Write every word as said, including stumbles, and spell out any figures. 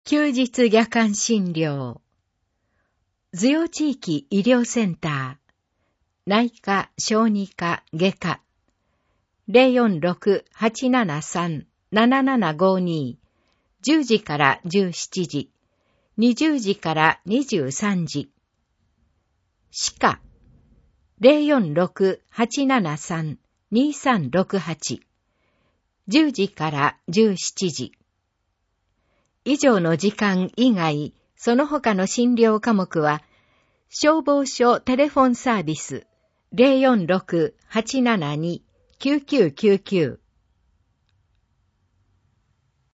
休日夜間診療。図用地域医療センター。内科、小児科、外科。ゼロよんろく はちななさん ななななごに じゅうじからじゅうしちじ、にじゅうじからにじゅうさんじ。歯科。ゼロよんろく はちななさん にさんろくはち。じゅうじからじゅうしちじ。以上の時間以外、その他の診療科目は、消防署テレフォンサービス ゼロよんろく はちななに きゅうきゅうきゅうきゅう